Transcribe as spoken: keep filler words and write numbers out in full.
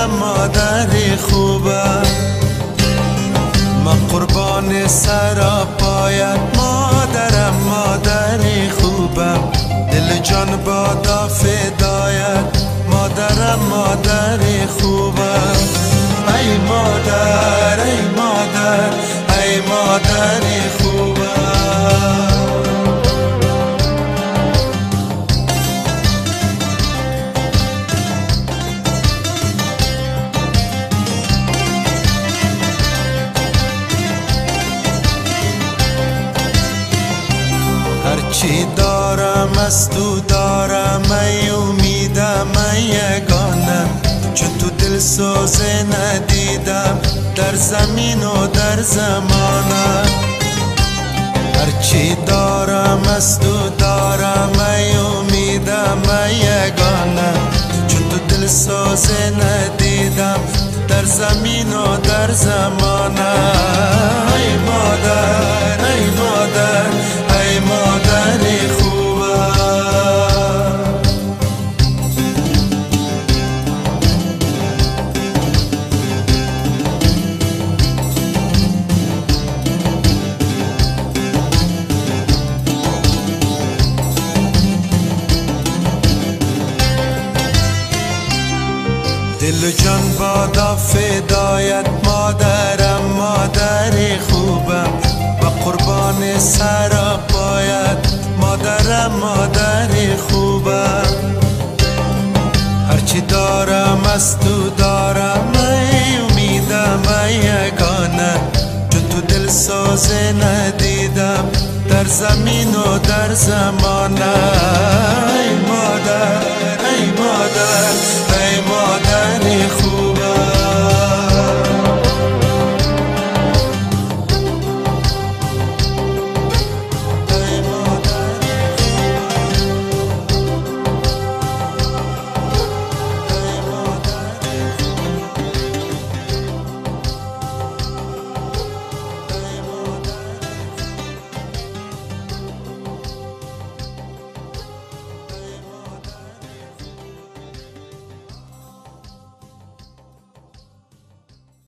مادرم مادری خوبم، من قربان سر پایت مادرم مادری خوبم، دل جان بادا فدایت مادرم مادری خوبم. ای مادر ای مادر ای مادری خوبم. هرچی دارم از تو دارم، ای امیدم ای یگانم، چون تو دل سوزه ندیدم در زمین و در زمانم. هرچی دارم از تو دارم، ای امیدم ای یگانم، چون تو دل سوزه ندیدم در زمین و در زمانم. ای مادر ای مادر ای مادری خوبم. دل و جان بادا فدایت مادرم مادری خوبم، و قربان سر پایت مادرم مادری خوبم. هرچی دارم از تو دارم، ای امیدم ای یگانه، چون تو دل سوزه ندیدم در زمین و در زمانه.